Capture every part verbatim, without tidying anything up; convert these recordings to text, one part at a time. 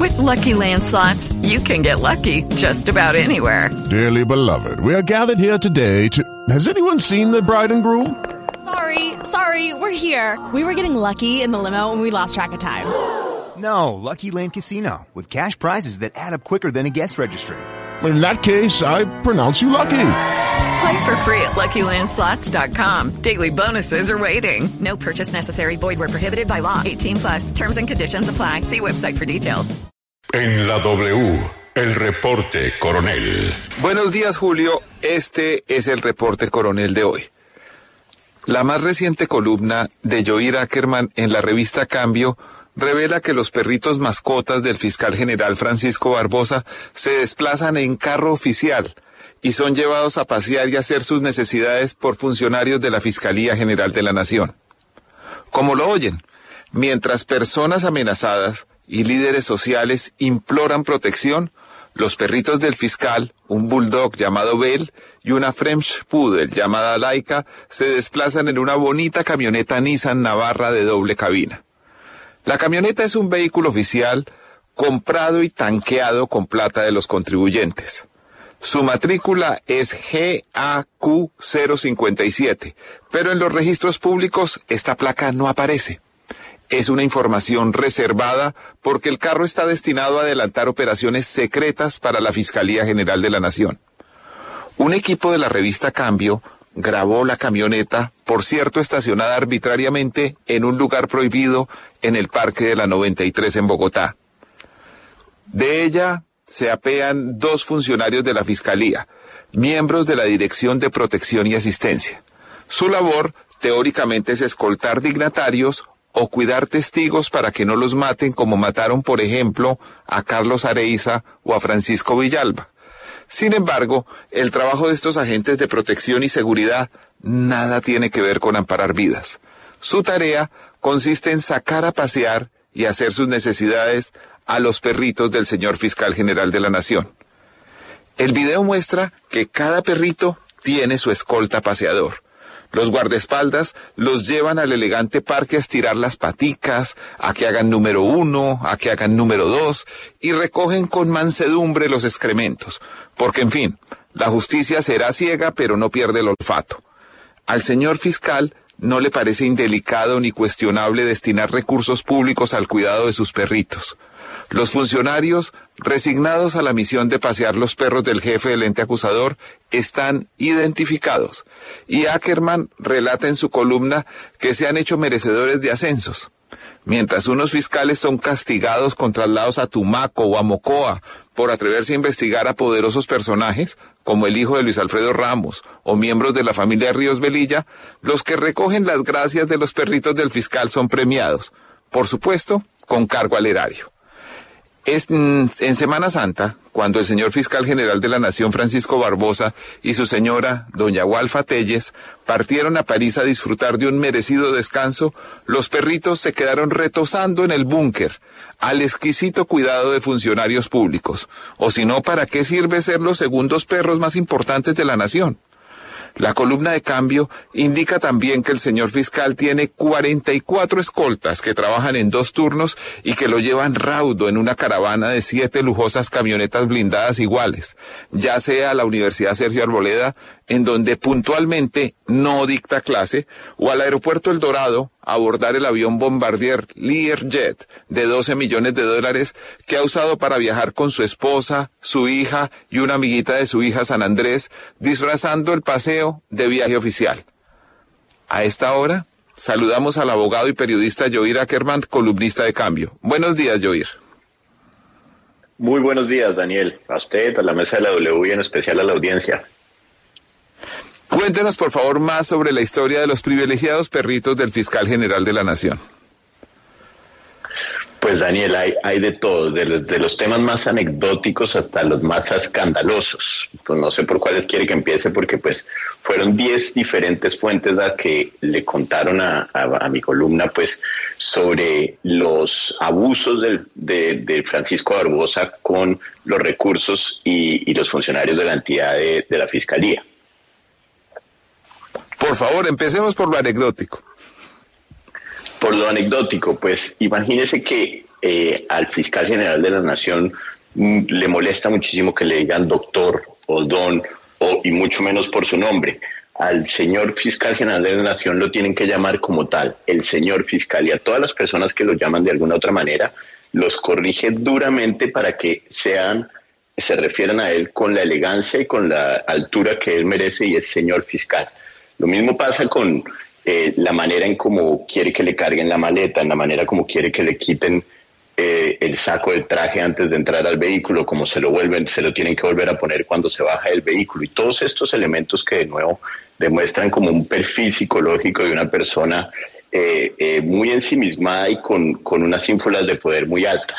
With Lucky Land Slots, you can get lucky just about anywhere. Dearly beloved, we are gathered here today to... Has anyone seen the bride and groom? Sorry, sorry, we're here. We were getting lucky in the limo and we lost track of time. No, Lucky Land Casino, with cash prizes that add up quicker than a guest registry. In that case, I pronounce you lucky. Play for free at Lucky Land Slots dot com. Daily bonuses are waiting. No purchase necessary. Void where prohibited by law. eighteen plus. Terms and conditions apply. See website for details. En la W, el reporte coronel. Buenos días, Julio. Este es el reporte coronel de hoy. La más reciente columna de Yoir Ackerman en la revista Cambio revela que los perritos mascotas del fiscal general Francisco Barbosa se desplazan en carro oficial y son llevados a pasear y hacer sus necesidades por funcionarios de la Fiscalía General de la Nación. Como lo oyen, mientras personas amenazadas y líderes sociales imploran protección, los perritos del fiscal, un bulldog llamado Bell y una French Poodle llamada Laika, se desplazan en una bonita camioneta Nissan Navarra de doble cabina. La camioneta es un vehículo oficial comprado y tanqueado con plata de los contribuyentes. Su matrícula es G A Q cero cincuenta y siete, pero en los registros públicos esta placa no aparece. Es una información reservada porque el carro está destinado a adelantar operaciones secretas para la Fiscalía General de la Nación. Un equipo de la revista Cambio grabó la camioneta, por cierto estacionada arbitrariamente en un lugar prohibido en el Parque de la noventa y tres en Bogotá. De ella se apean dos funcionarios de la Fiscalía, miembros de la Dirección de Protección y Asistencia. Su labor, teóricamente, es escoltar dignatarios o cuidar testigos para que no los maten como mataron, por ejemplo, a Carlos Areiza o a Francisco Villalba. Sin embargo, el trabajo de estos agentes de protección y seguridad nada tiene que ver con amparar vidas. Su tarea consiste en sacar a pasear y hacer sus necesidades a los perritos del señor fiscal general de la Nación. El video muestra que cada perrito tiene su escolta paseador. Los guardaespaldas los llevan al elegante parque a estirar las paticas, a que hagan número uno, a que hagan número dos, y recogen con mansedumbre los excrementos, porque en fin, la justicia será ciega pero no pierde el olfato. Al señor fiscal no le parece indelicado ni cuestionable destinar recursos públicos al cuidado de sus perritos. Los funcionarios, resignados a la misión de pasear los perros del jefe del ente acusador, están identificados. Y Ackerman relata en su columna que se han hecho merecedores de ascensos. Mientras unos fiscales son castigados con traslados a Tumaco o a Mocoa por atreverse a investigar a poderosos personajes, como el hijo de Luis Alfredo Ramos o miembros de la familia Ríos Velilla, los que recogen las gracias de los perritos del fiscal son premiados, por supuesto, con cargo al erario. Es en Semana Santa, cuando el señor fiscal general de la Nación, Francisco Barbosa, y su señora, doña Walfa Telles, partieron a París a disfrutar de un merecido descanso, los perritos se quedaron retosando en el búnker, al exquisito cuidado de funcionarios públicos. O si no, ¿para qué sirve ser los segundos perros más importantes de la nación? La columna de Cambio indica también que el señor fiscal tiene cuarenta y cuatro escoltas que trabajan en dos turnos y que lo llevan raudo en una caravana de siete lujosas camionetas blindadas iguales, ya sea a la Universidad Sergio Arboleda, en donde puntualmente no dicta clase, o al aeropuerto El Dorado a abordar el avión Bombardier Learjet de doce millones de dólares que ha usado para viajar con su esposa, su hija y una amiguita de su hija San Andrés, disfrazando el paseo de viaje oficial. A esta hora, saludamos al abogado y periodista Yoir Ackerman, columnista de Cambio. Buenos días, Yoir. Muy buenos días, Daniel. A usted, a la mesa de la W y en especial a la audiencia. Cuéntenos, por favor, más sobre la historia de los privilegiados perritos del fiscal general de la Nación. Pues, Daniel, hay, hay de todo, de los, de los temas más anecdóticos hasta los más escandalosos. Pues no sé por cuáles quiere que empiece, porque pues fueron diez diferentes fuentes las que le contaron a, a, a mi columna, pues, sobre los abusos del, de, de Francisco Barbosa con los recursos y, y los funcionarios de la entidad de, de la Fiscalía. Por favor, empecemos por lo anecdótico. Por lo anecdótico, pues imagínese que eh, al fiscal general de la Nación mm, le molesta muchísimo que le digan doctor o don, o, y mucho menos por su nombre. Al señor fiscal general de la Nación lo tienen que llamar como tal, el señor fiscal, y a todas las personas que lo llaman de alguna otra manera, los corrige duramente para que sean, se refieran a él con la elegancia y con la altura que él merece, y es señor fiscal. Lo mismo pasa con eh, la manera en cómo quiere que le carguen la maleta, en la manera como quiere que le quiten eh, el saco del traje antes de entrar al vehículo, como se lo vuelven, se lo tienen que volver a poner cuando se baja del vehículo, y todos estos elementos que de nuevo demuestran como un perfil psicológico de una persona eh, eh, muy ensimismada y con, con unas ínfulas de poder muy altas.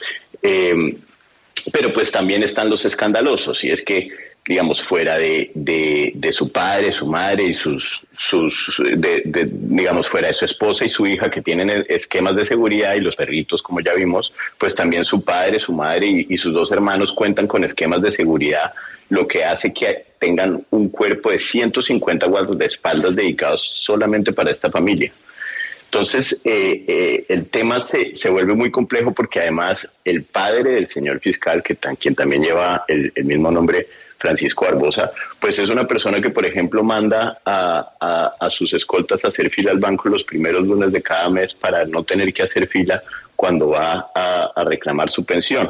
Eh, pero pues también están los escandalosos, y es que, digamos, fuera de, de, de su padre, su madre y sus, sus de, de, digamos, fuera de su esposa y su hija, que tienen esquemas de seguridad, y los perritos, como ya vimos, pues también su padre, su madre y, y sus dos hermanos cuentan con esquemas de seguridad, lo que hace que tengan un cuerpo de ciento cincuenta guardaespaldas dedicados solamente para esta familia. Entonces, eh, eh, el tema se, se vuelve muy complejo, porque además el padre del señor fiscal, que tan, quien también lleva el, el mismo nombre, Francisco Barbosa, pues es una persona que, por ejemplo, manda a, a, a sus escoltas a hacer fila al banco los primeros lunes de cada mes para no tener que hacer fila cuando va a, a reclamar su pensión.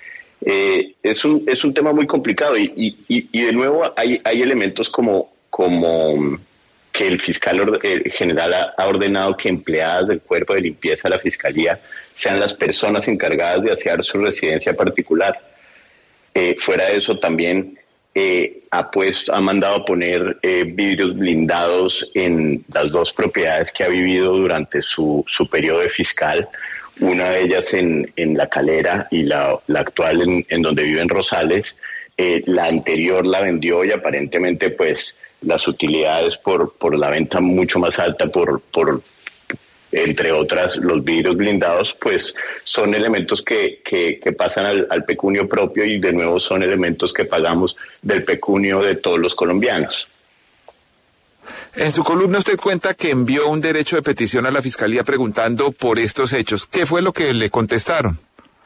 Eh, es un es un tema muy complicado, y, y, y de nuevo hay, hay elementos como, como que el fiscal eh, general ha, ha ordenado que empleadas del cuerpo de limpieza de la fiscalía sean las personas encargadas de asear su residencia particular. Eh, fuera de eso, también eh, ha puesto, ha mandado a poner eh, vidrios blindados en las dos propiedades que ha vivido durante su, su periodo de fiscal. Una de ellas en, en La Calera, y la, la actual en, en donde vive en Rosales. Eh, la anterior la vendió, y aparentemente pues las utilidades por, por la venta mucho más alta, por, por entre otras los vidrios blindados, pues son elementos que, que, que pasan al, al pecunio propio, y de nuevo son elementos que pagamos del pecunio de todos los colombianos. En su columna usted cuenta que envió un derecho de petición a la Fiscalía preguntando por estos hechos. ¿Qué fue lo que le contestaron?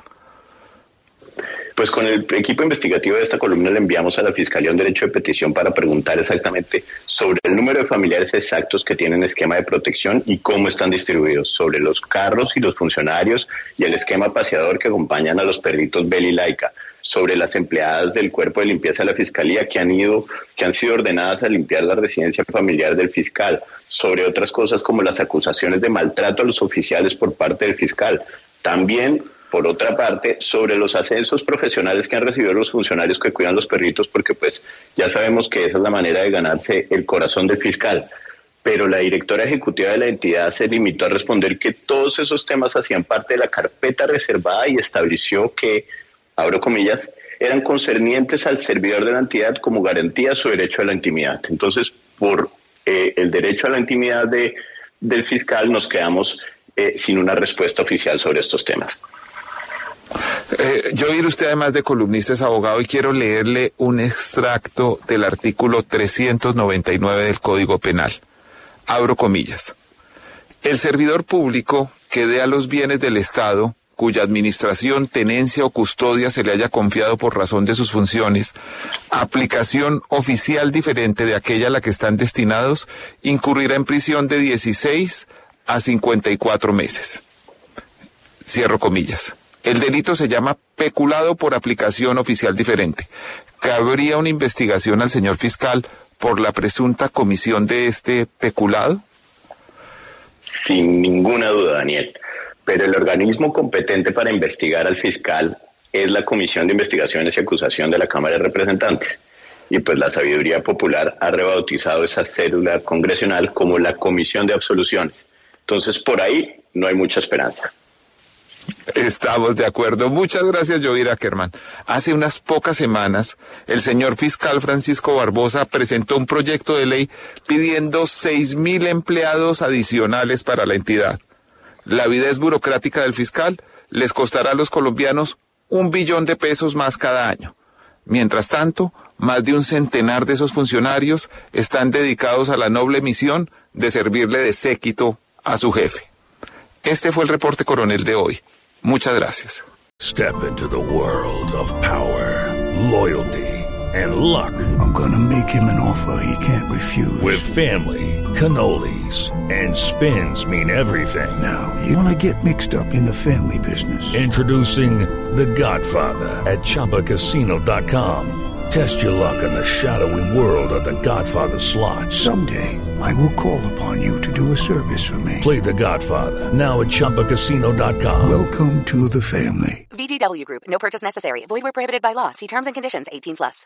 Pues con el equipo investigativo de esta columna le enviamos a la Fiscalía un derecho de petición para preguntar exactamente sobre el número de familiares exactos que tienen esquema de protección y cómo están distribuidos, sobre los carros y los funcionarios y el esquema paseador que acompañan a los perritos Bella y Laika, sobre las empleadas del cuerpo de limpieza de la Fiscalía que han ido, que han sido ordenadas a limpiar la residencia familiar del fiscal, sobre otras cosas como las acusaciones de maltrato a los oficiales por parte del fiscal. También, por otra parte, sobre los ascensos profesionales que han recibido los funcionarios que cuidan los perritos, porque pues ya sabemos que esa es la manera de ganarse el corazón del fiscal. Pero la directora ejecutiva de la entidad se limitó a responder que todos esos temas hacían parte de la carpeta reservada, y estableció que, abro comillas, eran concernientes al servidor de la entidad como garantía a su derecho a la intimidad. Entonces, por eh, el derecho a la intimidad de, del fiscal, nos quedamos eh, sin una respuesta oficial sobre estos temas. Eh, yo vi usted además de columnista es abogado, y quiero leerle un extracto del artículo trescientos noventa y nueve del Código Penal. Abro comillas. El servidor público que dé a los bienes del Estado, cuya administración, tenencia o custodia se le haya confiado por razón de sus funciones, aplicación oficial diferente de aquella a la que están destinados, incurrirá en prisión de dieciséis a cincuenta y cuatro meses. Cierro comillas. El delito se llama peculado por aplicación oficial diferente. ¿Cabría una investigación al señor fiscal por la presunta comisión de este peculado? Sin ninguna duda, Daniel. Pero el organismo competente para investigar al fiscal es la Comisión de Investigaciones y Acusación de la Cámara de Representantes. Y pues la sabiduría popular ha rebautizado esa cédula congresional como la Comisión de Absoluciones. Entonces, por ahí no hay mucha esperanza. Estamos de acuerdo. Muchas gracias, Yovira Ackerman. Hace unas pocas semanas, el señor fiscal Francisco Barbosa presentó un proyecto de ley pidiendo seis mil empleados adicionales para la entidad. La avidez burocrática del fiscal les costará a los colombianos un billón de pesos más cada año. Mientras tanto, más de un centenar de esos funcionarios están dedicados a la noble misión de servirle de séquito a su jefe. Este fue el reporte coronel de hoy. Muchas gracias. Step into the world of power, loyalty, and luck. I'm gonna make him an offer he can't refuse. With family, cannolis, and spins mean everything. Now, you wanna get mixed up in the family business. Introducing The Godfather at Chumba Casino dot com. Test your luck in the shadowy world of The Godfather slot. Someday, I will call upon you to do a service for me. Play The Godfather, now at Chumba Casino dot com. Welcome to the family. V G W Group. No purchase necessary. Void where prohibited by law. See terms and conditions. eighteen plus.